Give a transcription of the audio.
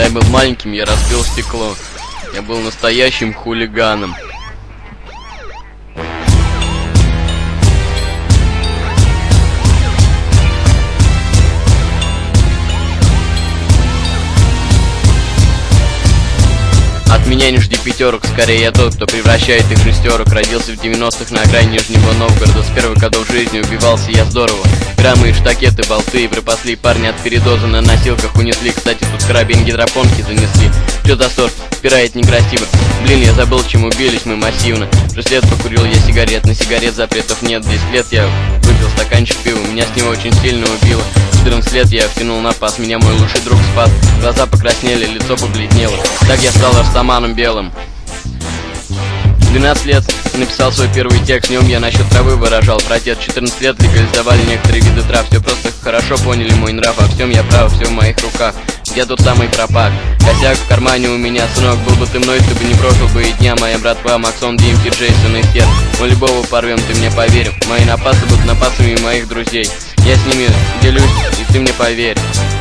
Когда я был маленьким, я разбил стекло. Я был настоящим хулиганом. От меня не жди пятерок, скорее я тот, кто превращает их в шестерок. Родился в 90-х на окраине Нижнего Новгорода. С первых годов жизни убивался я здорово. Граммы и штакеты, болты, припасли парни от передоза, на носилках унесли. Кстати, тут карабин гидропонки занесли. Чё за сорт? Спирает некрасиво. Блин, я забыл, чем убились мы массивно. 6 лет покурил я сигарет, на сигарет запретов нет. 10 лет я выпил стаканчик пива, меня с него очень сильно убило. 14 лет я втянул на пас, меня мой лучший друг спас. Глаза покраснели, лицо побледнело. Так я стал растаманом белым. 12 лет написал свой первый текст, в нем я насчет травы выражал протест. 14 лет легализовали некоторые виды трав. Все просто хорошо поняли мой нрав, во всем я прав, все в моих руках. Я тот самый пропак. Косяк в кармане у меня, сынок, был бы ты мной, ты бы не прожил бы и дня. Моя братва, Максон, Димки, Джейсон и Хер. Мы любого порвем, ты мне поверь. Мои напасы будут напасами моих друзей. Я с ними делюсь, и ты мне поверь.